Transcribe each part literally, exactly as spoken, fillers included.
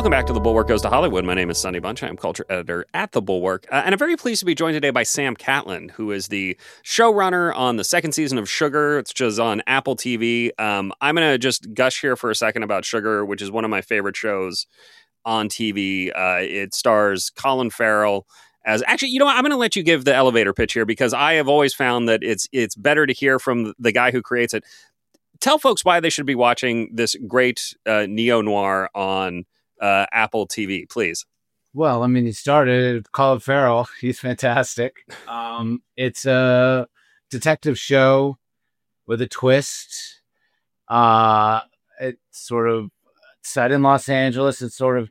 Welcome back to The Bulwark Goes to Hollywood. My name is Sonny Bunch. I'm culture editor at The Bulwark. Uh, and I'm very pleased to be joined today by Sam Catlin, who is the showrunner on the second season of Sugar, which is on Apple T V. Um, I'm going to just gush here for a second about Sugar, which is one of my favorite shows on T V. Uh, it stars Colin Farrell as... Actually, you know what? I'm going to let you give the elevator pitch here because I have always found that it's it's better to hear from the guy who creates it. Tell folks why they should be watching this great uh, neo-noir on uh, Apple T V, please. Well, I mean, he started with Colin Farrell. He's fantastic. Um, it's a detective show with a twist. Uh, it's sort of set in Los Angeles. It sort of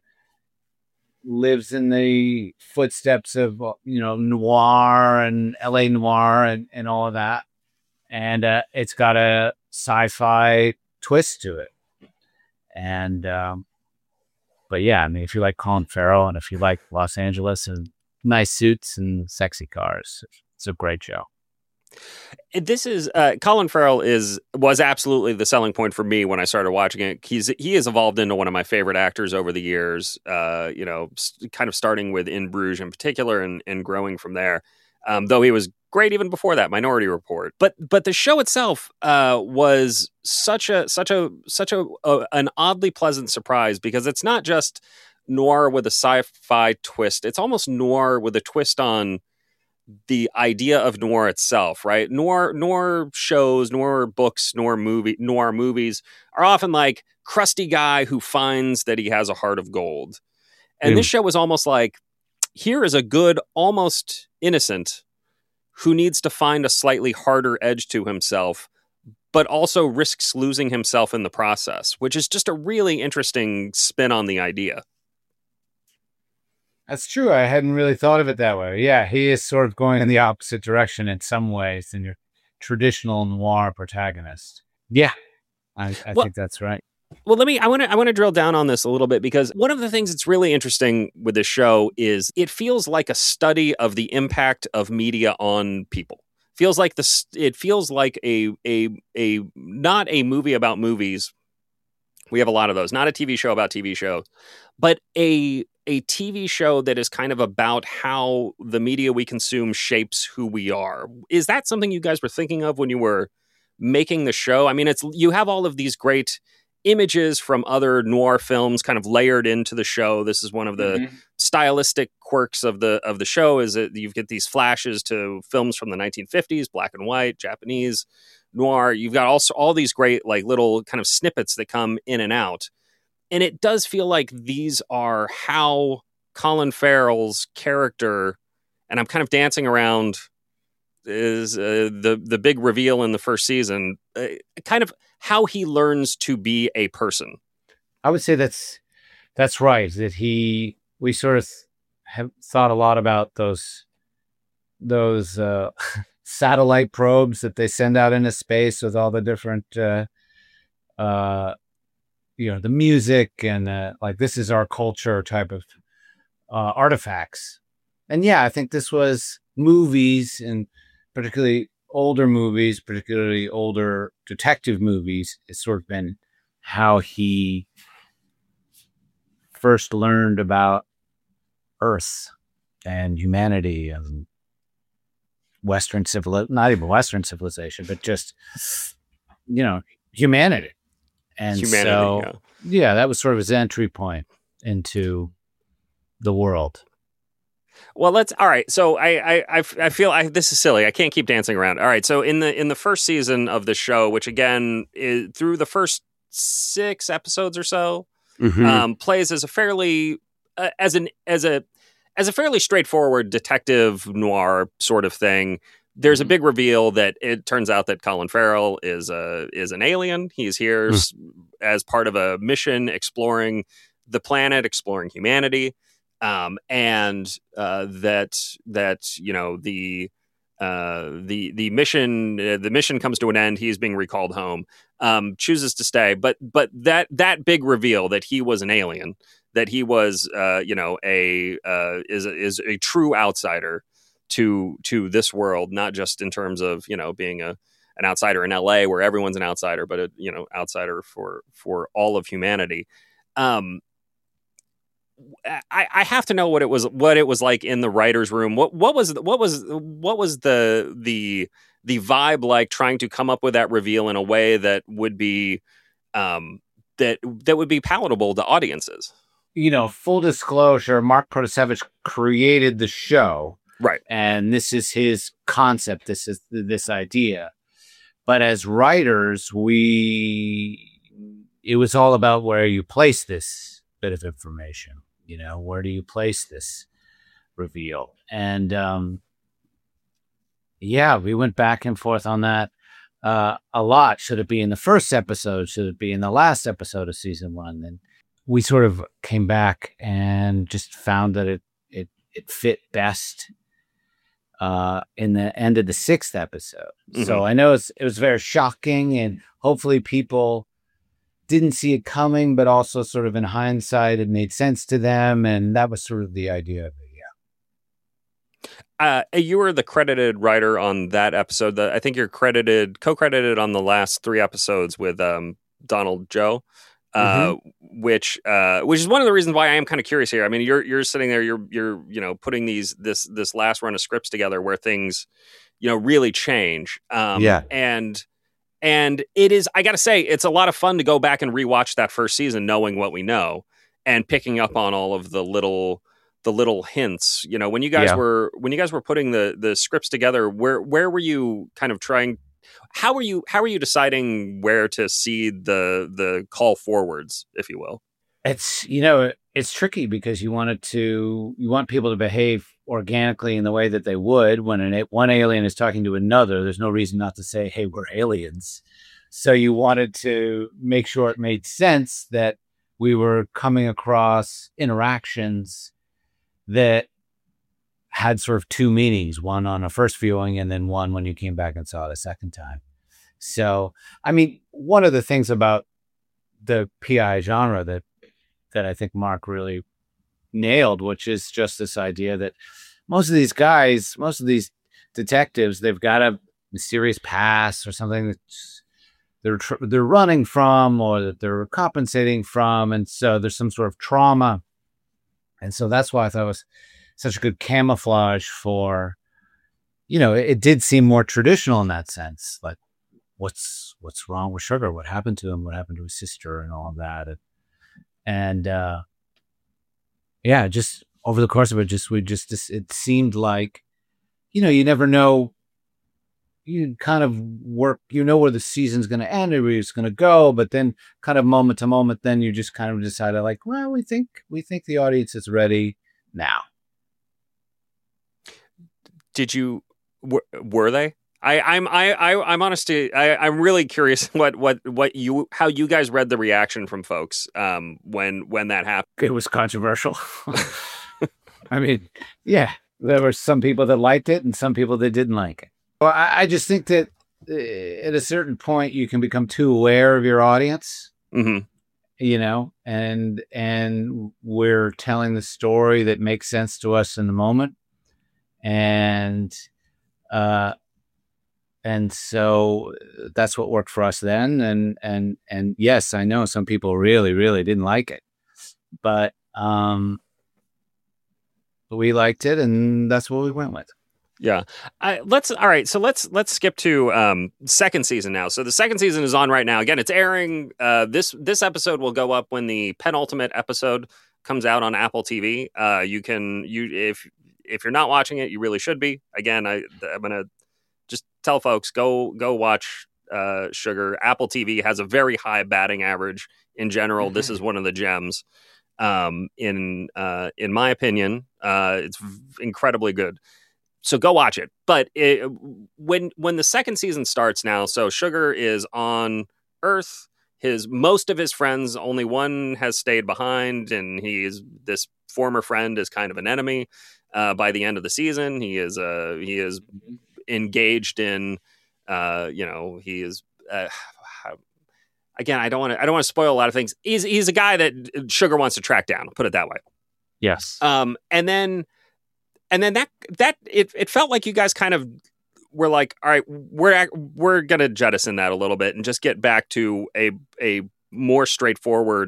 lives in the footsteps of, you know, noir and L A noir and, and all of that. And uh, it's got a sci-fi twist to it. And, um, but yeah, I mean, if you like Colin Farrell and if you like Los Angeles and nice suits and sexy cars, it's a great show. This is uh, Colin Farrell is was absolutely the selling point for me when I started watching it. He's he has evolved into one of my favorite actors over the years. Uh, you know, kind of starting with In Bruges in particular, and and growing from there. Um, though he was great even before that, Minority Report. But but the show itself uh, was such a such a such a, a an oddly pleasant surprise because it's not just noir with a sci-fi twist. It's almost noir with a twist on the idea of noir itself, right? Noir noir shows, noir books, noir movie, noir movies are often like crusty guy who finds that he has a heart of gold. And mm. this show was almost like, here is a good, almost innocent who needs to find a slightly harder edge to himself, but also risks losing himself in the process, which is just a really interesting spin on the idea. That's true. I hadn't really thought of it that way. Yeah, he is sort of going in the opposite direction in some ways than your traditional noir protagonist. Yeah, I, I well, think that's right. Well, let me, I want to, I want to drill down on this a little bit because one of the things that's really interesting with this show is it feels like a study of the impact of media on people. Feels like this, it feels like a, a, a, not a movie about movies. We have a lot of those, not a T V show about T V shows, but a, a T V show that is kind of about how the media we consume shapes who we are. Is that something you guys were thinking of when you were making the show? I mean, it's, you have all of these great images from other noir films kind of layered into the show. This is one of the mm-hmm. stylistic quirks of the of the show is that you get these flashes to films from the nineteen fifties, black and white, Japanese noir. You've got also all these great like little kind of snippets that come in and out. And it does feel like these are how Colin Farrell's character, and I'm kind of dancing around is uh, the the big reveal in the first season, uh, kind of how he learns to be a person. I would say that's that's right. That he we sort of have thought a lot about those those uh, satellite probes that they send out into space with all the different uh, uh, you know the music and uh, like this is our culture type of uh, artifacts. And yeah, I think this was movies and particularly older movies, particularly older detective movies, it's sort of been how he first learned about Earth and humanity and Western civilization, not even Western civilization, but just, you know, humanity. And humanity, so, yeah. yeah, that was sort of his entry point into the world. Well, let's. All right. So I, I, I feel I, this is silly. I can't keep dancing around. All right. So in the in the first season of the show, which again is through the first six episodes or so, mm-hmm. um, plays as a fairly uh, as an as a as a fairly straightforward detective noir sort of thing. There's mm-hmm. a big reveal that it turns out that Colin Farrell is a is an alien. He's here mm-hmm. as part of a mission exploring the planet, exploring humanity. Um, and uh, that that you know the uh, the the mission uh, the mission comes to an end. He's being recalled home. Um, chooses to stay, but but that that big reveal that he was an alien, that he was uh, you know a uh, is is a true outsider to to this world, not just in terms of you know being a an outsider in L A where everyone's an outsider, but a you know outsider for for all of humanity. Um, I, I have to know what it was what it was like in the writers' room. What what was what was what was the the the vibe like trying to come up with that reveal in a way that would be um, that that would be palatable to audiences. You know, full disclosure, Mark Protasiewicz created the show. Right. And this is his concept. This is this idea. But as writers, we it was all about where you place this bit of information. You know, where do you place this reveal? And um, yeah, we went back and forth on that uh, a lot. Should it be in the first episode? Should it be in the last episode of season one? And we sort of came back and just found that it it it fit best uh, in the end of the sixth episode. Mm-hmm. So I know it's, it was very shocking, and hopefully people didn't see it coming, but also sort of in hindsight, it made sense to them. And that was sort of the idea of it. Yeah. Uh, you were the credited writer on that episode. The, I think you're credited, co-credited on the last three episodes with um, Donald Joe. Uh, mm-hmm. which uh, which is one of the reasons why I am kind of curious here. I mean, you're you're sitting there, you're you're you know putting these this this last run of scripts together where things you know really change. Um, yeah, and and it is. I got to say, it's a lot of fun to go back and rewatch that first season, knowing what we know and picking up on all of the little the little hints. You know, when you guys yeah. were when you guys were putting the the scripts together, where where were you kind of trying? How are you? How are you deciding where to seed the the call forwards, if you will? It's you know it's tricky because you want it to you want people to behave organically in the way that they would when an one alien is talking to another. There's no reason not to say, "Hey, we're aliens." So you wanted to make sure it made sense that we were coming across interactions that had sort of two meanings, one on a first viewing and then one when you came back and saw it a second time. So, I mean, one of the things about the P I genre that that I think Mark really nailed, which is just this idea that most of these guys, most of these detectives, they've got a mysterious past or something that they're tr- they're running from or that they're compensating from, and so there's some sort of trauma. And so that's why I thought it was such a good camouflage for, you know, it, it did seem more traditional in that sense. Like, what's what's wrong with Sugar? What happened to him? What happened to his sister and all of that? And, and uh, yeah, just over the course of it, just we just, just it seemed like, you know, you never know. You kind of work, you know, where the season's going to end or where it's going to go, but then kind of moment to moment, then you just kind of decided like, well, we think we think the audience is ready now. Did you were, were they? I, I'm I, I I'm honestly I, I'm really curious what what what you how you guys read the reaction from folks um when when that happened. It was controversial. I mean, yeah, there were some people that liked it and some people that didn't like it. Well, I, I just think that uh, at a certain point you can become too aware of your audience. Mm-hmm. You know, and and we're telling the story that makes sense to us in the moment. And, uh, and so that's what worked for us then. And, and, and yes, I know some people really, really didn't like it, but, um, we liked it and that's what we went with. Yeah. I, let's, all right. So let's, let's skip to, um, second season now. So the second season is on right now. Again, it's airing, uh, this, this episode will go up when the penultimate episode comes out on Apple T V. Uh, you can, you, if, If you're not watching it, you really should be. Again, I, I'm going to just tell folks, go go watch uh, Sugar. Apple T V has a very high batting average in general. Mm-hmm. This is one of the gems. Um, in uh, in my opinion, uh, it's incredibly good. So go watch it. But it, when when the second season starts now, so Sugar is on Earth. His most of his friends, only one has stayed behind, and he is this former friend is kind of an enemy. Uh, by the end of the season, he is uh, he is engaged in, uh, you know, he is uh, again. I don't want to I don't want to spoil a lot of things. He's he's a guy that Sugar wants to track down. I'll put it that way. Yes. Um, and then and then that that it it felt like you guys kind of were like, all right, we're we're gonna jettison that a little bit and just get back to a a more straightforward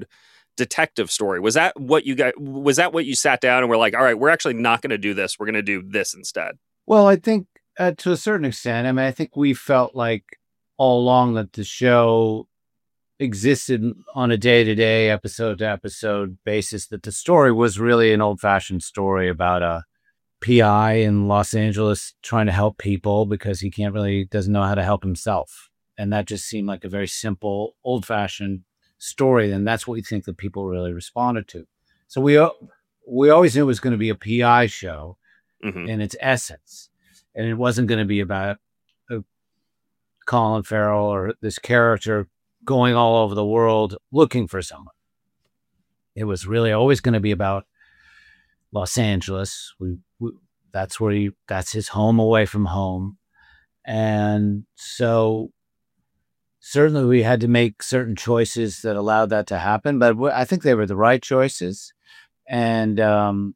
detective story. Was that what you got? Was that what you sat down and were like, all right, we're actually not going to do this. We're going to do this instead? Well, I think uh, to a certain extent, I mean, I think we felt like all along that the show existed on a day-to-day, episode-to-episode basis, that the story was really an old-fashioned story about a P I in Los Angeles trying to help people because he can't really, doesn't know how to help himself. And that just seemed like a very simple, old-fashioned story. And that's what we think that people really responded to. So we we always knew it was going to be a P I show mm-hmm. in its essence. And it wasn't going to be about uh, Colin Farrell or this character going all over the world looking for someone. It was really always going to be about Los Angeles. We, we that's where he, that's his home away from home. And so certainly we had to make certain choices that allowed that to happen, but I think they were the right choices. And, um,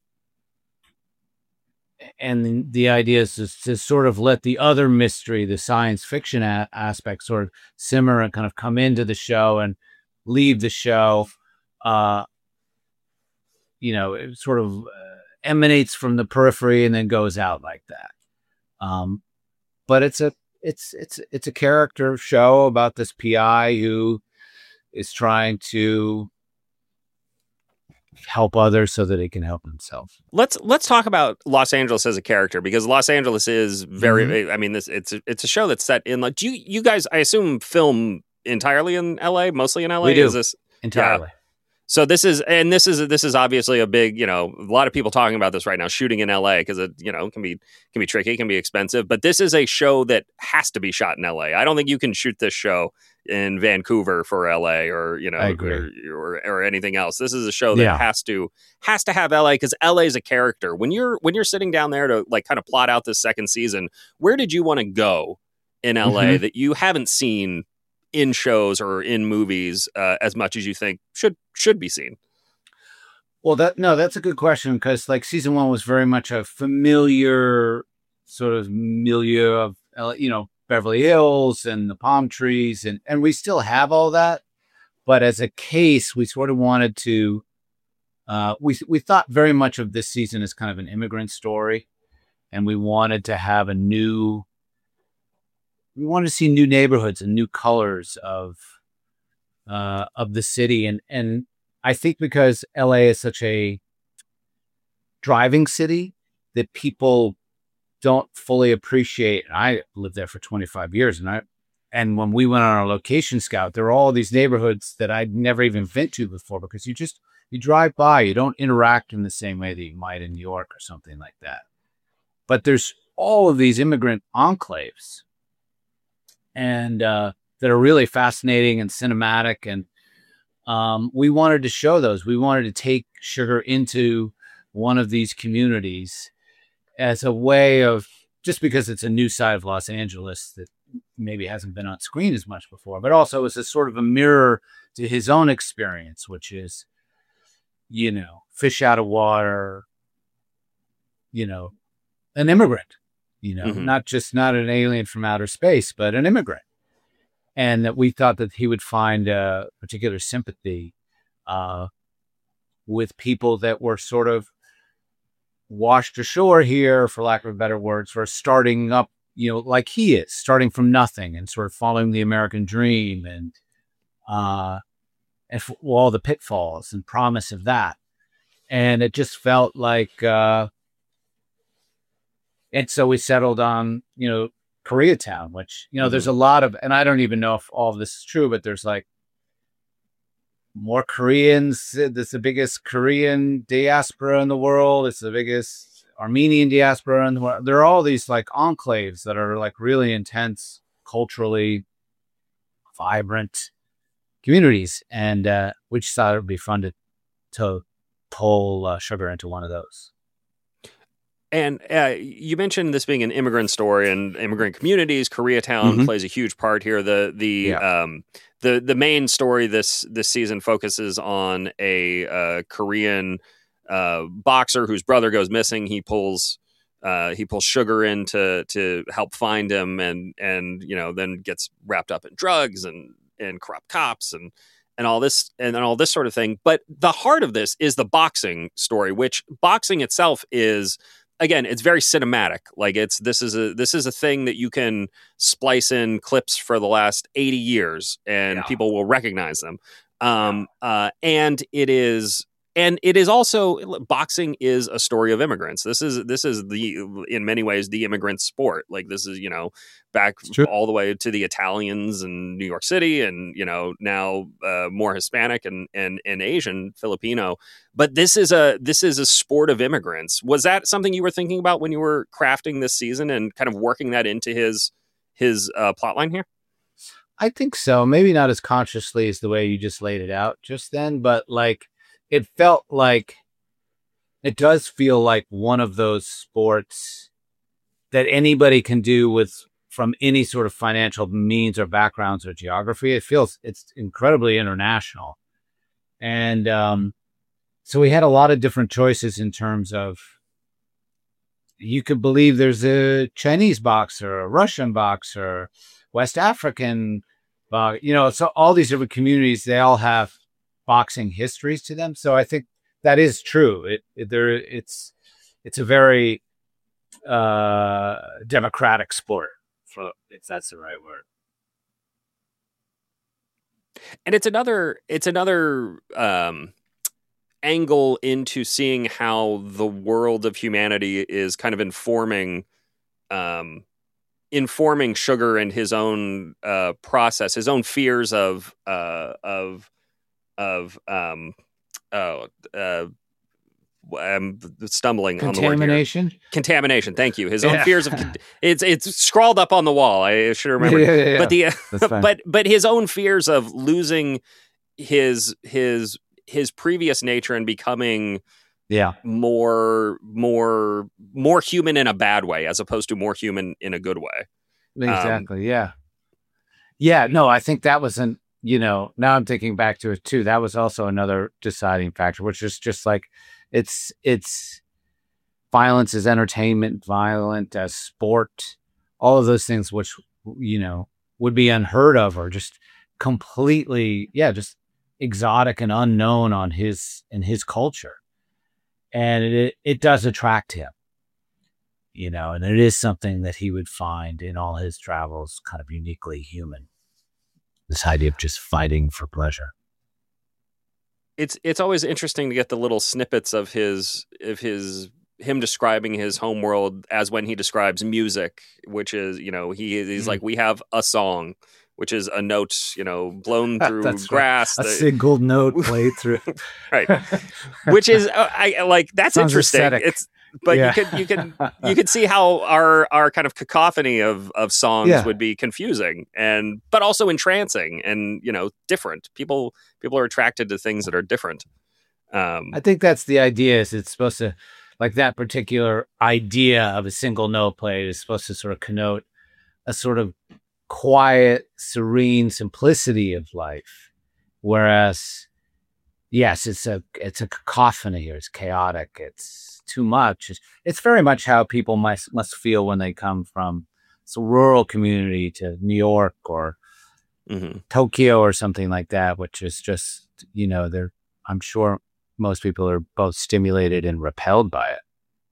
and the idea is to, to sort of let the other mystery, the science fiction a- aspect sort of simmer and kind of come into the show and leave the show. Uh, you know, it sort of uh, emanates from the periphery and then goes out like that. Um, but it's a, it's, it's, it's a character show about this P I who is trying to help others so that he can help himself. Let's let's talk about Los Angeles as a character, because Los Angeles is very mm-hmm. I mean this it's it's a show that's set in like do you you guys I assume film entirely in L A, mostly in L A? We do. Is this entirely. Yeah. So this is and this is this is obviously a big, you know, a lot of people talking about this right now, shooting in L A, because it, you know, can be can be tricky, can be expensive, but this is a show that has to be shot in L A. I don't think you can shoot this show in Vancouver for L A or, you know, or, or or anything else. This is a show that yeah. has to has to have L A, because L A is a character. When you're when you're sitting down there to like kind of plot out this second season, where did you want to go in L A mm-hmm. that you haven't seen in shows or in movies uh, as much as you think should should be seen? Well, that no, that's a good question, because like season one was very much a familiar sort of milieu of, you know, Beverly Hills and the palm trees, and and we still have all that, but as a case, we sort of wanted to. Uh, we we thought very much of this season as kind of an immigrant story, and we wanted to have a new. We wanted to see new neighborhoods and new colors of uh, of the city, and and I think because L A is such a driving city that people don't fully appreciate. I lived there for twenty-five years, and I and when we went on our location scout, there were all these neighborhoods that I'd never even been to before, because you just you drive by, you don't interact in the same way that you might in New York or something like that. But there's all of these immigrant enclaves. And uh, that are really fascinating and cinematic. And um, we wanted to show those. We wanted to take Sugar into one of these communities as a way of, just because it's a new side of Los Angeles that maybe hasn't been on screen as much before, but also as a sort of a mirror to his own experience, which is, you know, fish out of water, you know, an immigrant. You know, mm-hmm. not just not an alien from outer space, but an immigrant. And that we thought that he would find a particular sympathy uh, with people that were sort of washed ashore here, for lack of better words, for starting up, you know, like he is, starting from nothing and sort of following the American dream and, uh, and f- all the pitfalls and promise of that. And it just felt like, uh, and so we settled on, you know, Koreatown, which, you know, mm-hmm. there's a lot of, and I don't even know if all of this is true, but there's like more Koreans. It's the biggest Korean diaspora in the world. It's the biggest Armenian diaspora in the world. There are all these like enclaves that are like really intense, culturally vibrant communities. And uh, we just thought it would be fun to, to pull uh, Sugar into one of those. And uh, you mentioned this being an immigrant story and immigrant communities. Koreatown mm-hmm. plays a huge part here. The the yeah. um, the the main story this this season focuses on a uh, Korean uh, boxer whose brother goes missing. He pulls uh, he pulls Sugar in to to help find him, and and you know then gets wrapped up in drugs and and corrupt cops and and all this and all this sort of thing. But the heart of this is the boxing story, which boxing itself is, again, it's very cinematic. Like it's this is a this is a thing that you can splice in clips for the last eighty years and yeah. people will recognize them. Um, yeah. uh, and it is and it is also boxing is a story of immigrants. This is this is the in many ways the immigrant sport. Like this is, you know, back all the way to the Italians in New York City and, you know, now uh, more Hispanic and, and and Asian, Filipino. But this is a this is a sport of immigrants. Was that something you were thinking about when you were crafting this season and kind of working that into his his uh, plotline here? I think so. Maybe not as consciously as the way you just laid it out just then, but like it felt like it does feel like one of those sports that anybody can do with from any sort of financial means or backgrounds or geography. It feels it's incredibly international. And um, so we had a lot of different choices in terms of you could believe there's a Chinese boxer, a Russian boxer, West African, uh, you know, so all these different communities, they all have boxing histories to them. So I think that is true. It, it there it's it's a very uh, democratic sport, for, if that's the right word. And it's another it's another um, angle into seeing how the world of humanity is kind of informing um, informing Sugar and his own uh, process, his own fears of uh, of of um oh uh I'm stumbling on the word here. Contamination. Contamination. Thank you. His own yeah. fears of it's it's scrawled up on the wall. I should remember. Yeah, yeah, yeah. But the uh, but but his own fears of losing his his his previous nature and becoming yeah more more more human in a bad way as opposed to more human in a good way. Exactly. Um, yeah. Yeah. No, I think that was an. You know, now I'm thinking back to it too. That was also another deciding factor, which is just like it's it's violence as entertainment, violent as sport, all of those things, which, you know, would be unheard of or just completely, yeah, just exotic and unknown on his in his culture. And it it does attract him, you know, and it is something that he would find in all his travels kind of uniquely human. This idea of just fighting for pleasure. It's it's always interesting to get the little snippets of his of his him describing his homeworld as when he describes music, which is, you know, he he's mm. like, we have a song, which is a note, you know, blown through grass. Right. A that, single note played through. Right. Which is uh, I like that's Sounds interesting. Aesthetic. It's But yeah. you could you can you could see how our our kind of cacophony of of songs yeah. would be confusing and but also entrancing and, you know, different. People people are attracted to things that are different. Um, I think that's the idea. Is it's supposed to, like that particular idea of a single note played is supposed to sort of connote a sort of quiet, serene simplicity of life, whereas yes, it's a it's a cacophony or it's chaotic. It's too much. It's, it's very much how people must must feel when they come from a rural community to New York or mm-hmm. Tokyo or something like that, which is just, you know, they're, I'm sure most people are both stimulated and repelled by it.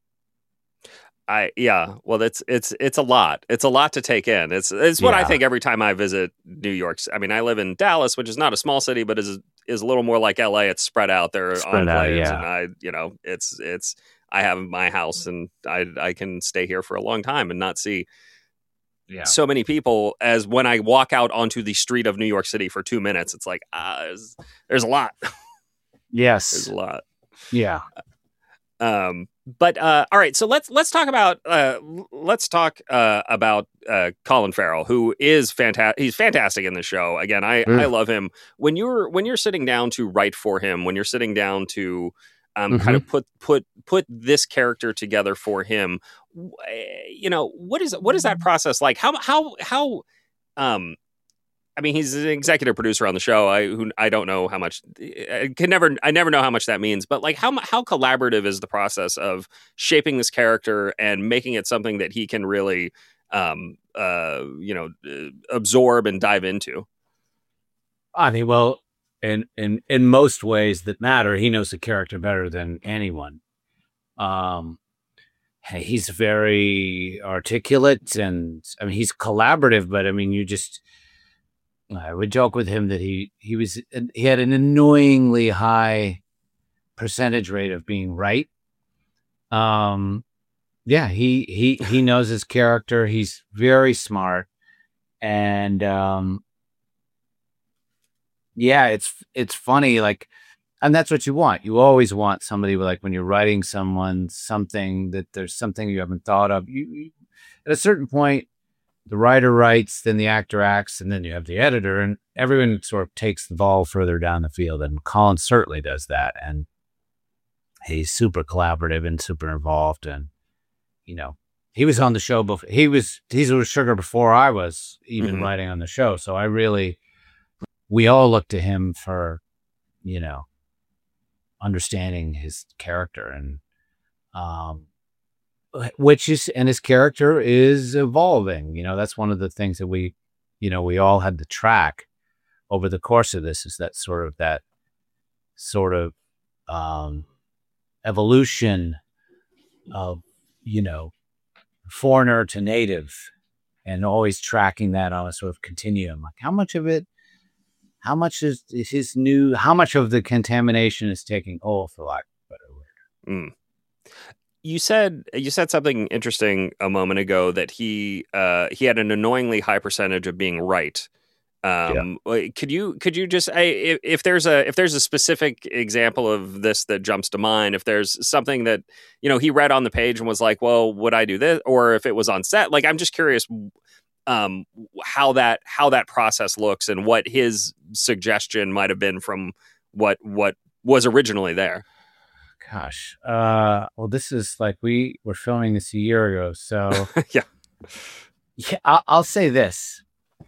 I yeah, well, it's it's it's a lot. It's a lot to take in. It's it's what yeah. I think every time I visit New York. I mean, I live in Dallas, which is not a small city, but is is a little more like L A. It's spread out. There are enclaves, yeah. and I, you know, it's it's. I have my house, and I I can stay here for a long time and not see yeah. so many people as when I walk out onto the street of New York City for two minutes. It's like ah, there's, there's a lot. Yes, there's a lot. Yeah. Um. But uh, all right, so let's let's talk about uh, let's talk uh, about uh, Colin Farrell, who is fantastic. He's fantastic in the show. Again, I, mm. I love him. When you're when you're sitting down to write for him, when you're sitting down to um, mm-hmm. kind of put put put this character together for him, you know, what is what is that process like? How how how um. I mean, he's an executive producer on the show. I who I don't know how much I can never I never know how much that means. But like, how how collaborative is the process of shaping this character and making it something that he can really, um, uh, you know, absorb and dive into? I mean, well, in in in most ways that matter. He knows the character better than anyone. Um, he's very articulate, and I mean, he's collaborative. But I mean, you just I would joke with him that he he was he had an annoyingly high percentage rate of being right. Um, yeah, he he he knows his character. He's very smart, and um. Yeah, it's it's funny, like, and that's what you want. You always want somebody with, like, when you're writing someone something that there's something you haven't thought of. You, you at a certain point, the writer writes, then the actor acts, and then you have the editor, and everyone sort of takes the ball further down the field. And Colin certainly does that, and he's super collaborative and super involved. And you know, he was on the show before. He was he's with Sugar before I was even Mhm. writing on the show. So I really. We all look to him for, you know, understanding his character, and um, which is, and his character is evolving. You know, that's one of the things that we, you know, we all had to track over the course of this, is that sort of that sort of um, evolution of, you know, foreigner to native, and always tracking that on a sort of continuum. Like, how much of it. How much is, is his new, how much of the contamination is taking hold, for lack of a better word? Mm. You said you said something interesting a moment ago, that he uh, he had an annoyingly high percentage of being right. Um, yeah. Could you could you just I, if, if there's a if there's a specific example of this that jumps to mind, if there's something that, you know, he read on the page and was like, well, would I do this? Or if it was on set, like, I'm just curious. Um, how that how that process looks, and what his suggestion might have been from what what was originally there. Gosh, uh, well, this is like, we were filming this a year ago, so yeah, yeah. I'll, I'll say this: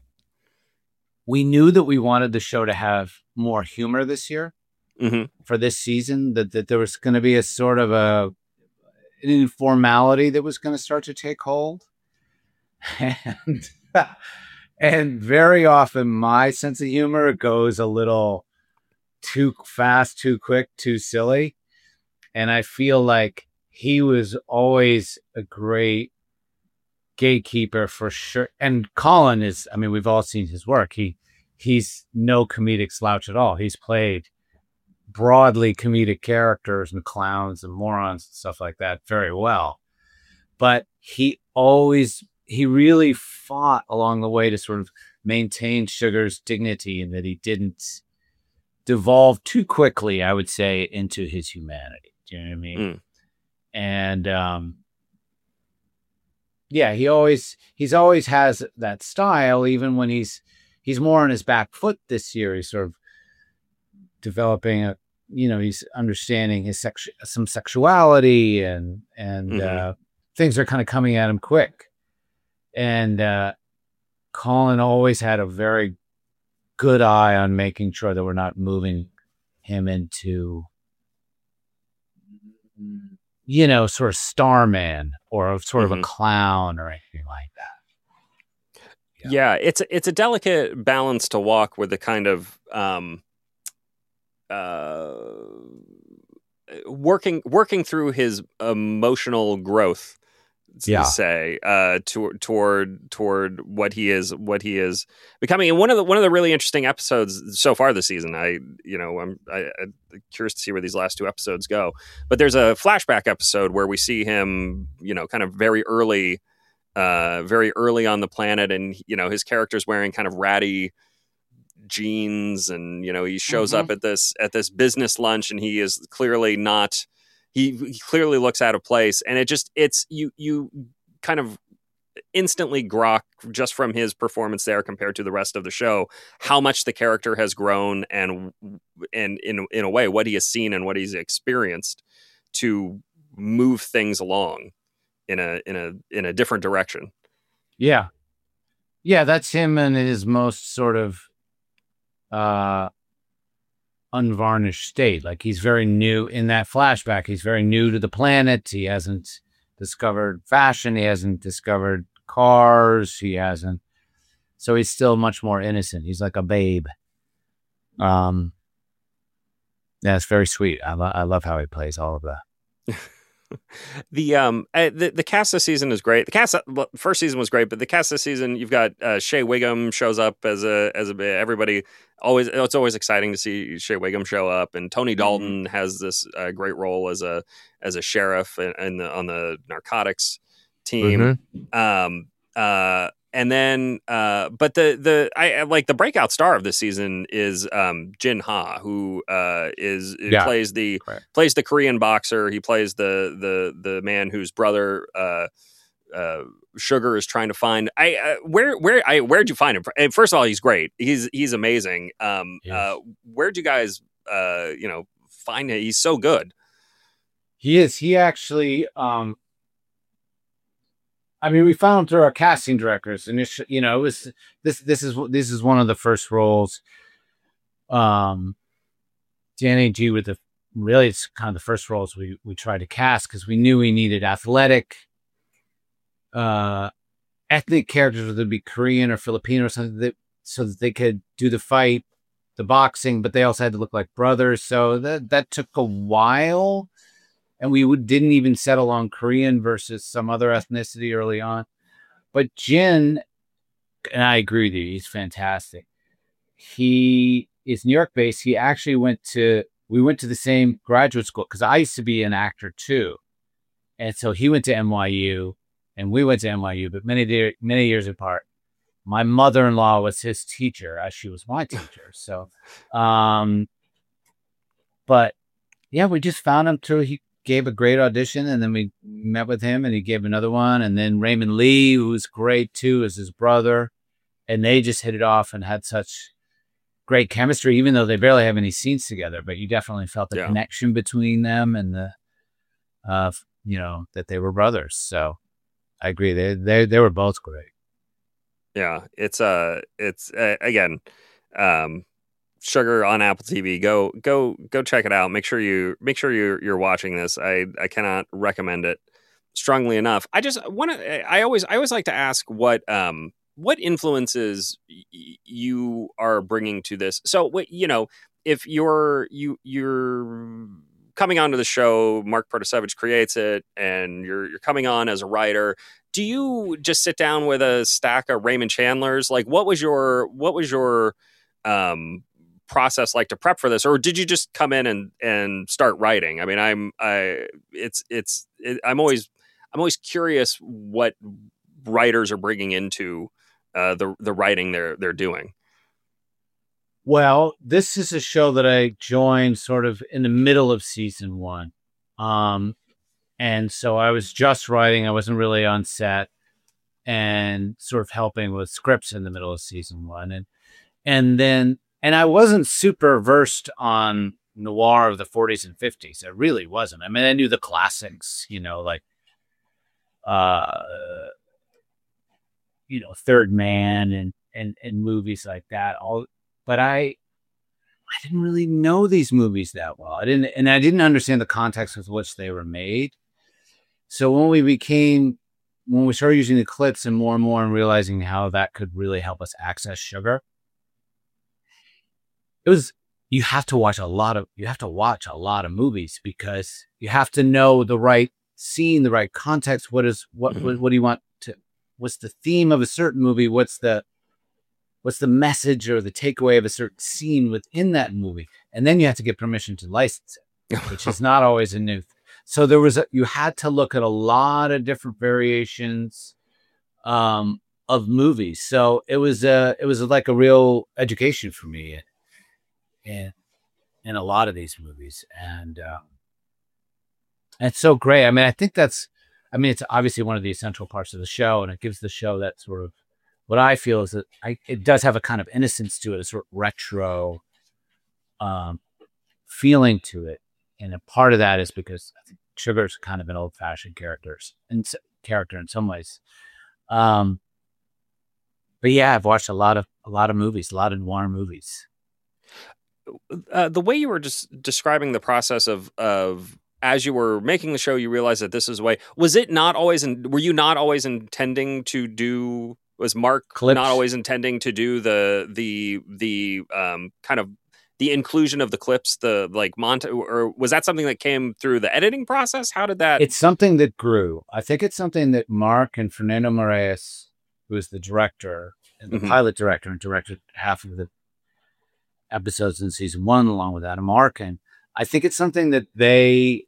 we knew that we wanted the show to have more humor this year, mm-hmm. for this season. That that there was going to be a sort of a an informality that was going to start to take hold. And and very often my sense of humor goes a little too fast, too quick, too silly. And I feel like he was always a great gatekeeper for sure. And Colin is, I mean, we've all seen his work. He he's no comedic slouch at all. He's played broadly comedic characters and clowns and morons and stuff like that very well. But he always He really fought along the way to sort of maintain Sugar's dignity, and that he didn't devolve too quickly, I would say, into his humanity. Do you know what I mean? Mm. And um, yeah, he always he's always has that style, even when he's he's more on his back foot this year. He's sort of developing a, you know, he's understanding his sex some sexuality, and and mm-hmm. uh, things are kind of coming at him quick. And uh, Colin always had a very good eye on making sure that we're not moving him into, you know, sort of Starman, or sort mm-hmm. of a clown or anything like that. Yeah. yeah, it's a, it's a delicate balance to walk with the kind of um, uh, working working through his emotional growth. Yeah. say uh toward toward toward what he is what he is becoming. And one of the one of the really interesting episodes so far this season, I you know I'm I, I'm curious to see where these last two episodes go, but there's a flashback episode where we see him, you know, kind of very early uh very early on the planet, and you know, his character's wearing kind of ratty jeans, and you know, he shows mm-hmm. up at this at this business lunch, and he is clearly not He, he clearly looks out of place, and it just it's you you kind of instantly grok just from his performance there compared to the rest of the show how much the character has grown, and and in in a way what he has seen and what he's experienced to move things along in a in a in a different direction. Yeah, yeah, that's him in his most sort of uh unvarnished state. Like, he's very new in that flashback. He's very new to the planet. He hasn't discovered fashion. He hasn't discovered cars. He hasn't. So he's still much more innocent. He's like a babe. Um, Yeah, it's very sweet. I, lo- I love how he plays all of that. the um uh, the the cast this season is great. The cast well, first season was great, but the cast this season, you've got uh, Shea Wiggum shows up as a as a everybody always. It's always exciting to see Shea Wiggum show up, and Tony Dalton mm-hmm. has this uh, great role as a as a sheriff in, in the, on the narcotics team. Mm-hmm. Um uh. And then, uh, but the the I like the breakout star of this season is um, Jin Ha, who uh, is yeah. plays the Correct. plays the Korean boxer. He plays the the the man whose brother uh, uh, Sugar is trying to find. I uh, where where I where'd you find him? First of all, he's great. He's he's amazing. Um, yes. uh, where'd you guys uh, you know find him? He's so good. He is. He actually. Um... I mean, we found him through our casting directors, and it's, you know, it was this. This is this is one of the first roles. Um, Danny G with the really, it's kind of the first roles we we tried to cast because we knew we needed athletic, uh, ethnic characters, whether it be Korean or Filipino or something, that so that they could do the fight, the boxing, but they also had to look like brothers. So that that took a while. And we would, didn't even settle on Korean versus some other ethnicity early on. But Jin, and I agree with you, he's fantastic. He is New York based. He actually went to, we went to the same graduate school because I used to be an actor too. And so he went to N Y U and we went to N Y U, but many, de- many years apart. My mother-in-law was his teacher as she was my teacher. So, um, but yeah, we just found him through, he gave a great audition, and then we met with him and he gave another one. And then Raymond Lee, who was great too, is his brother. And they just hit it off and had such great chemistry, even though they barely have any scenes together, but you definitely felt the yeah. connection between them and the, uh, you know, that they were brothers. So I agree. They, they, they were both great. Yeah. It's, uh, it's, uh, again, um, Sugar on Apple T V. Go, go, go check it out. Make sure you make sure you're you're watching this. I I cannot recommend it strongly enough. I just want to. I always I always like to ask what um what influences y- you are bringing to this. So what you know if you're you you're coming onto the show, Mark Protasevich creates it, and you're you're coming on as a writer. Do you just sit down with a stack of Raymond Chandlers? Like, what was your what was your um process like to prep for this, or did you just come in and and start writing? I mean, I'm I it's it's it, I'm always I'm always curious what writers are bringing into uh, the the writing they're they're doing. Well, this is a show that I joined sort of in the middle of season one, um, and so I was just writing. I wasn't really on set, and sort of helping with scripts in the middle of season one, and and then. And I wasn't super versed on noir of the forties and fifties. I really wasn't. I mean, I knew the classics, you know, like, uh, you know, Third Man and, and, and movies like that. All, but I, I didn't really know these movies that well. I didn't, and I didn't understand the context with which they were made. So when we became, when we started using the clips and more and more and realizing how that could really help us access Sugar, it was, you have to watch a lot of, you have to watch a lot of movies because you have to know the right scene, the right context. What is, what, what, what do you want to, what's the theme of a certain movie? What's the, what's the message or the takeaway of a certain scene within that movie? And then you have to get permission to license it, which is not always a new thing. So there was, a, you had to look at a lot of different variations, um, of movies. So it was, a, it was like a real education for me. In, in a lot of these movies. And um, it's so great. I mean, I think that's, I mean, it's obviously one of the essential parts of the show, and it gives the show that sort of, what I feel is that I, it does have a kind of innocence to it, a sort of retro um, feeling to it. And a part of that is because I think Sugar's kind of an old fashioned characters and character in some ways. Um, but yeah, I've watched a lot of, a lot of movies, a lot of noir movies. Uh, the way you were just describing the process of of as you were making the show, you realized that this is the way. Was it not always? In, were you not always intending to do? Was Mark Clips. Not always intending to do the the the um, kind of the inclusion of the clips, the like mont, or was that something that came through the editing process? How did that? It's something that grew. I think it's something that Mark and Fernando Moraes, who is the director and the mm-hmm. pilot director and directed half of the episodes in season one, along with Adam Arkin. I think it's something that they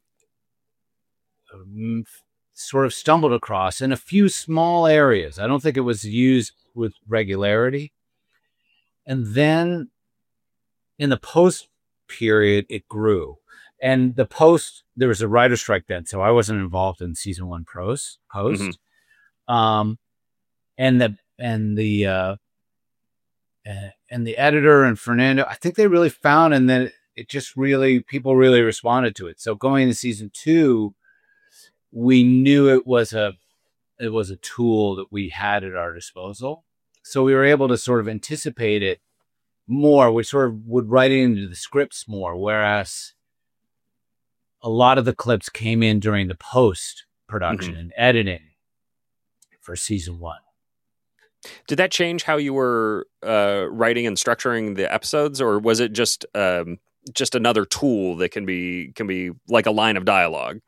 um, sort of stumbled across in a few small areas. I don't think it was used with regularity. And then in the post period, it grew. And the post, there was a writer's strike then, so I wasn't involved in season one pros, post. Mm-hmm. Um, and the and the uh, and the editor and Fernando, I think they really found, and then it just really, people really responded to it. So going into season two, we knew it was a it was a tool that we had at our disposal. So we were able to sort of anticipate it more. We sort of would write it into the scripts more, whereas a lot of the clips came in during the post production mm-hmm. and editing for season one. Did that change how you were uh, writing and structuring the episodes, or was it just um, just another tool that can be can be like a line of dialogue?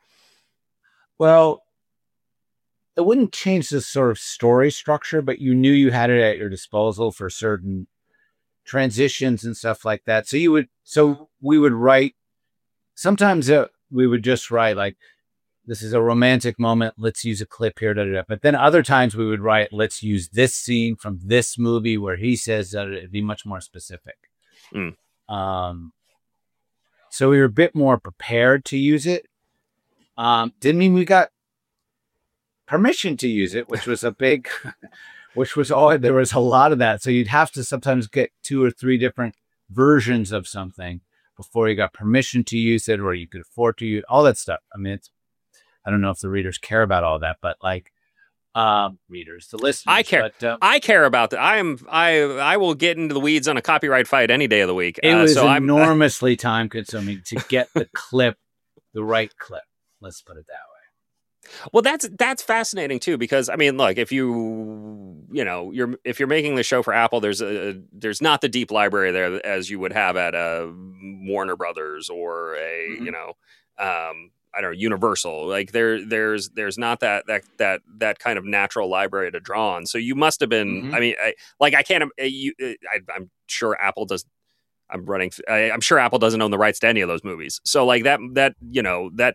Well, it wouldn't change the sort of story structure, but you knew you had it at your disposal for certain transitions and stuff like that. So you would, so we would write, sometimes uh, we would just write like, this is a romantic moment, let's use a clip here, da, da, da. But then other times we would write, let's use this scene from this movie where he says that it'd be much more specific. Mm. Um, so we were a bit more prepared to use it. Um, didn't mean we got permission to use it, which was a big, which was all, there was a lot of that. So you'd have to sometimes get two or three different versions of something before you got permission to use it, or you could afford to use all that stuff. I mean, it's, I don't know if the readers care about all that, but like, um, readers, the listeners. I care. But, um, I care about that. I am. I I will get into the weeds on a copyright fight any day of the week. It uh, was so enormously time consuming to get the clip, the right clip. Let's put it that way. Well, that's that's fascinating too, because I mean, look, if you you know you're if you're making the show for Apple, there's a there's not the deep library there as you would have at a Warner Brothers or a mm-hmm. you know. Um, I don't know, Universal. Like there, there's, there's not that, that, that, that kind of natural library to draw on. So you must have been, mm-hmm. I mean, I, like, I can't, you, I, I'm sure Apple does, I'm running, I, I'm sure Apple doesn't own the rights to any of those movies. So like that, that, you know, that,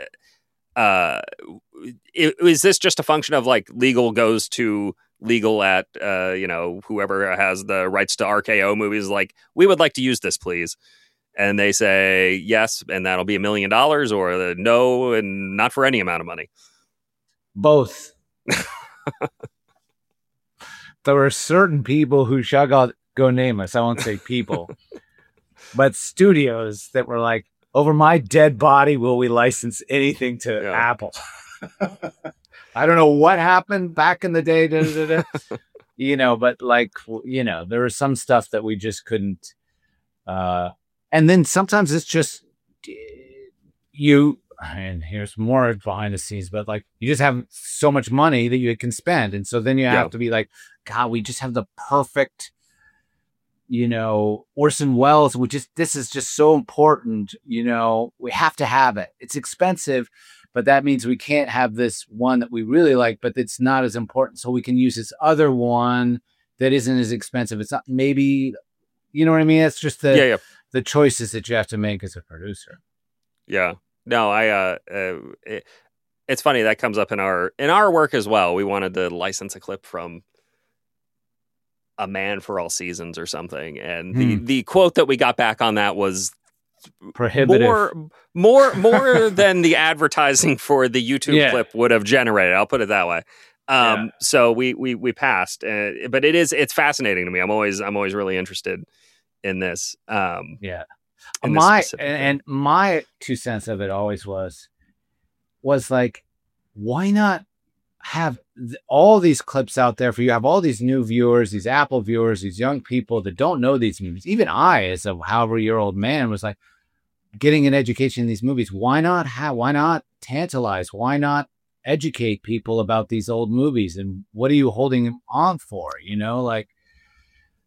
uh, is this just a function of like legal goes to legal at, uh, you know, whoever has the rights to R K O movies, like, we would like to use this, please. And they say yes, and that'll be a million dollars, or the no, and not for any amount of money. Both. There were certain people who shall go, go nameless. I won't say people, but studios that were like, over my dead body, will we license anything to yeah. Apple? I don't know what happened back in the day, da, da, da, da. You know, but like, you know, there was some stuff that we just couldn't. Uh, And then sometimes it's just you, and here's more behind the scenes, but like you just have so much money that you can spend. And so then you have yeah. to be like, God, we just have the perfect, you know, Orson Welles, which is, this is just so important. You know, we have to have it. It's expensive, but that means we can't have this one that we really like, but it's not as important. So we can use this other one that isn't as expensive. It's not maybe, you know what I mean? It's just the, yeah, yeah. the choices that you have to make as a producer. Yeah. No, I, uh, uh it, it's funny that comes up in our, in our work as well. We wanted to license a clip from A Man for All Seasons or something. And hmm. the, the quote that we got back on that was prohibitive, more, more, more than the advertising for the YouTube yeah. clip would have generated. I'll put it that way. Um, yeah. so we, we, we passed, uh, but it is, it's fascinating to me. I'm always, I'm always really interested in this. Um, yeah. My, and, and my two cents of it always was, was like, why not have th- all these clips out there for you? Have all these new viewers, these Apple viewers, these young people that don't know these movies. Even I, as a however year old man, was like getting an education in these movies. Why not have, why not tantalize? Why not educate people about these old movies? And what are you holding them on for? You know, like,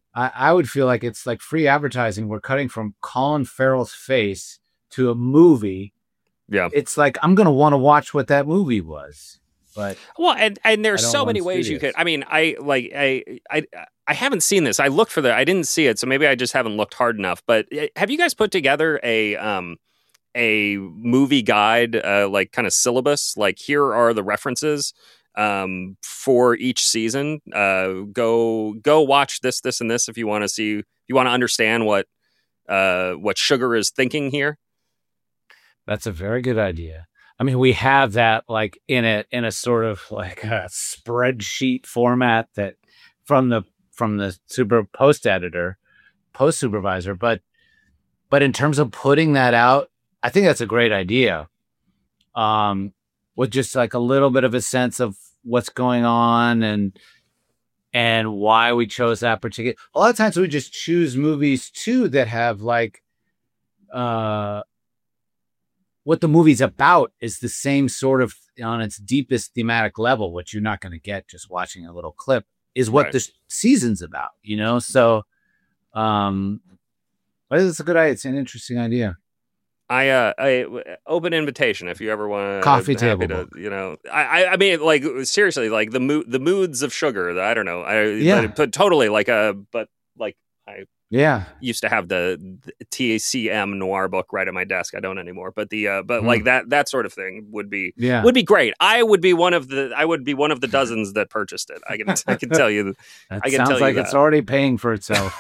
I, I would feel like it's like free advertising. We're cutting from Colin Farrell's face to a movie. Yeah. It's like, I'm going to want to watch what that movie was. But well, and, and there's so many ways studios. you could, I mean, I like, I, I, I haven't seen this. I looked for the, I didn't see it. So maybe I just haven't looked hard enough, but have you guys put together a, um, a movie guide, uh, like kind of syllabus, like here are the references, um, for each season, uh, go, go watch this, this, and this, if you want to see, if you want to understand what, uh, what Sugar is thinking here. That's a very good idea. I mean, we have that like in a in a sort of like a spreadsheet format that from the from the super post editor, post supervisor. But but in terms of putting that out, I think that's a great idea. Um, with just like a little bit of a sense of what's going on and and why we chose that particular. A lot of times we just choose movies too that have like uh. what the movie's about is the same sort of on its deepest thematic level, which you're not going to get just watching a little clip, is what right. the season's about, you know? So, um, but it's a good idea. It's an interesting idea. I, uh, I open invitation if you ever want coffee table, to, you know, I, I mean, like seriously, like the mood, the moods of Sugar. I don't know. I, yeah, but, but totally like a, but like I, yeah, used to have the, the T C M noir book right at my desk. I don't anymore, but the uh, but mm. like that that sort of thing would be yeah. would be great. I would be one of the I would be one of the dozens that purchased it. I can I can tell you. That I can sounds tell like you it's already paying for itself.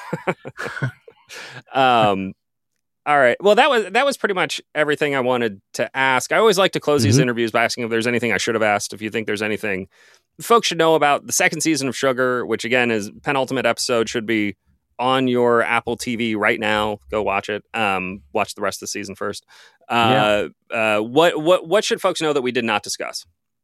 um. All right. Well, that was that was pretty much everything I wanted to ask. I always like to close mm-hmm. these interviews by asking if there's anything I should have asked. If you think there's anything folks should know about the second season of Sugar, which again is penultimate episode, should be on your Apple T V right now. Go watch it. Um, watch the rest of the season first. Uh, yeah. uh, what what what should folks know that we did not discuss?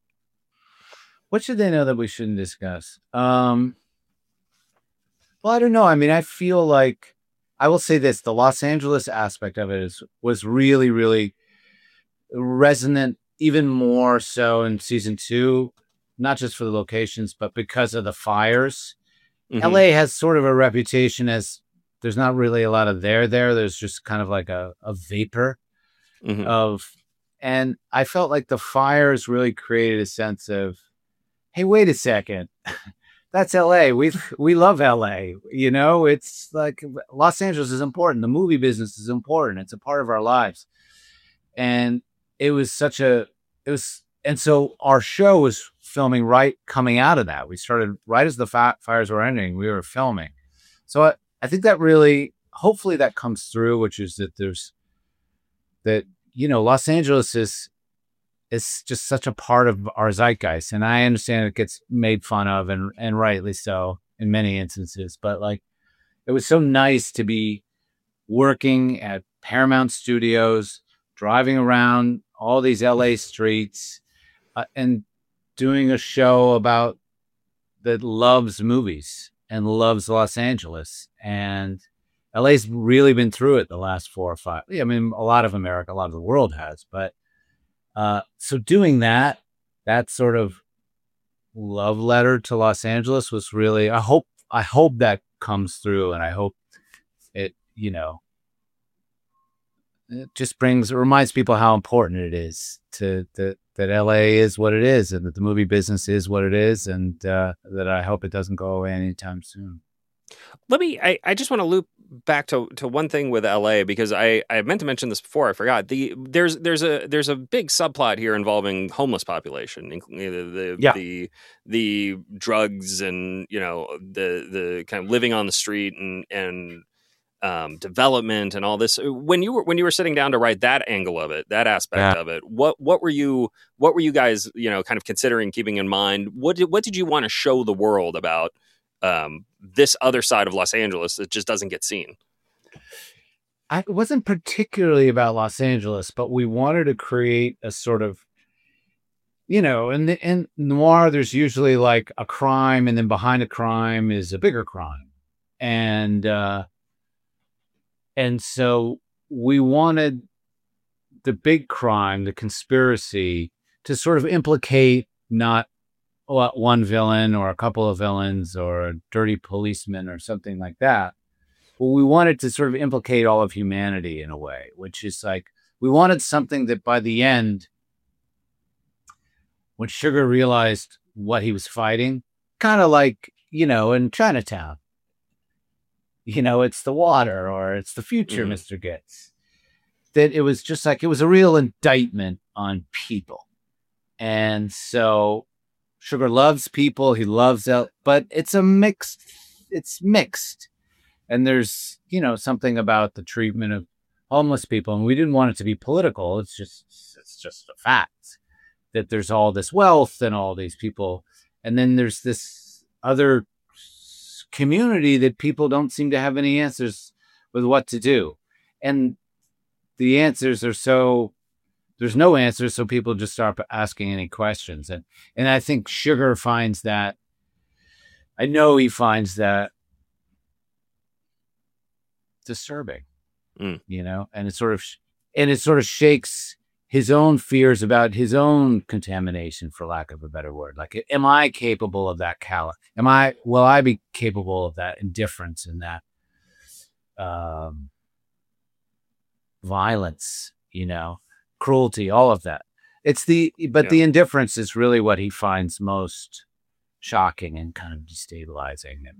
What should they know that we shouldn't discuss? Um, well, I don't know. I mean, I feel like I will say this: the Los Angeles aspect of it is was really, really resonant, even more so in season two, not just for the locations, but because of the fires. Mm-hmm. L A has sort of a reputation as there's not really a lot of there there. There's just kind of like a, a vapor mm-hmm. of, and I felt like the fires really created a sense of, hey, wait a second. That's L A. We we love L A. You know, it's like Los Angeles is important. The movie business is important. It's a part of our lives. And it was such a, it was, and so our show was filming right coming out of that. We started right as the fa- fires were ending. We were filming. So I, I think that really, hopefully that comes through, which is that there's that, you know, Los Angeles is, is just such a part of our zeitgeist. And I understand it gets made fun of and, and rightly so in many instances, but like, it was so nice to be working at Paramount Studios, driving around all these L A streets, uh, and doing a show about that loves movies and loves Los Angeles. And L A's really been through it the last four or five. I mean, a lot of America, a lot of the world has, but uh, so doing that, that sort of love letter to Los Angeles was really, I hope, I hope that comes through, and I hope it, you know, it just brings, it reminds people how important it is to, that, that L A is what it is, and that the movie business is what it is, and uh, that I hope it doesn't go away anytime soon. Let me, I, I just want to loop back to, to one thing with L A, because I, I meant to mention this before. I forgot. The there's there's a there's a big subplot here involving homeless population, the the yeah. the, the drugs and, you know, the the kind of living on the street and and um, development and all this. When you were when you were sitting down to write that angle of it, that aspect yeah. of it, what what were you what were you guys, you know, kind of considering, keeping in mind? What did what did you want to show the world about um, this other side of Los Angeles that just doesn't get seen? I, it wasn't particularly about Los Angeles, but we wanted to create a sort of, you know, in the, in noir, there's usually like a crime, and then behind a crime is a bigger crime. And, uh, and so we wanted the big crime, the conspiracy, to sort of implicate not one villain or a couple of villains or a dirty policeman or something like that. Well, we wanted to sort of implicate all of humanity in a way, which is like, we wanted something that by the end, when Sugar realized what he was fighting, kind of like, you know, in Chinatown, you know, it's the water or it's the future, mm-hmm. Mister Gitz. That it was just like, it was a real indictment on people. And so Sugar loves people. He loves it, but it's a mixed, it's mixed. And there's, you know, something about the treatment of homeless people. And we didn't want it to be political. It's just, it's just a fact that there's all this wealth and all these people. And then there's this other community that people don't seem to have any answers with what to do. And the answers are so, there's no answers. So people just start asking any questions. And, and I think Sugar finds that, I know he finds that disturbing, mm. you know, and it sort of, and it sort of shakes his own fears about his own contamination, for lack of a better word. Like, am I capable of that cal? Am I, will I be capable of that indifference and that um, violence, you know, cruelty, all of that. It's the, but yeah. the indifference is really what he finds most shocking and kind of destabilizing. And,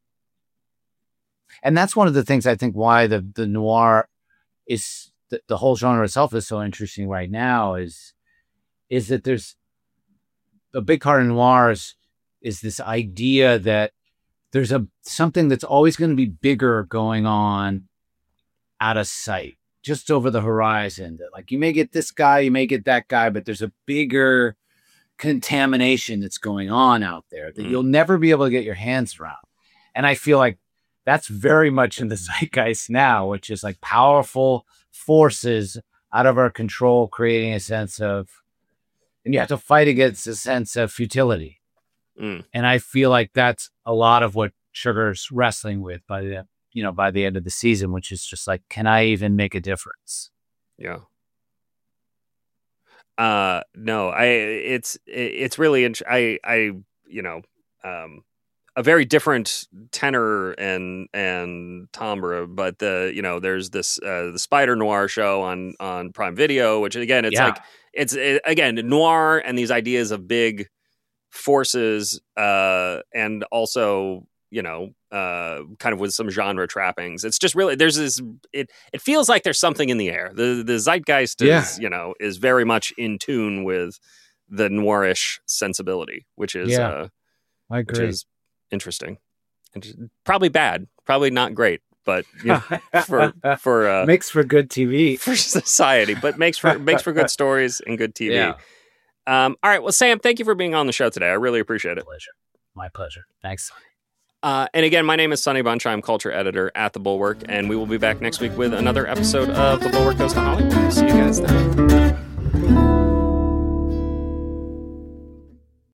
and that's one of the things I think why the, the noir is, the, the whole genre itself is so interesting right now is, is that there's a big part of noir is, is this idea that there's a, something that's always going to be bigger going on out of sight, just over the horizon. That like, you may get this guy, you may get that guy, but there's a bigger contamination that's going on out there that mm. you'll never be able to get your hands around. And I feel like that's very much in the zeitgeist now, which is like powerful forces out of our control, creating a sense of, and you have to fight against a sense of futility. Mm. And I feel like that's a lot of what Sugar's wrestling with by the, you know, by the end of the season, which is just like, can I even make a difference? Yeah. Uh, no, I, it's, it's really, int- I, I, you know, um, a very different tenor and and timbre, but the you know there's this uh, the Spider Noir show on on Prime Video, which again it's yeah. like it's it, again noir and these ideas of big forces, uh, and also you know uh, kind of with some genre trappings. It's just really there's this it it feels like there's something in the air. The the zeitgeist is yeah. you know is very much in tune with the noirish sensibility, which is yeah. uh, I agree. Which is interesting, probably bad, probably not great, but you know, for for uh, makes for good T V for society, but makes for makes for good stories and good T V. Yeah. Um, all right, well, Sam, thank you for being on the show today. I really appreciate it. Pleasure, my pleasure. Thanks. Uh, and again, my name is Sonny Bunch. I'm culture editor at The Bulwark, and we will be back next week with another episode of The Bulwark Goes to Hollywood. See you guys then.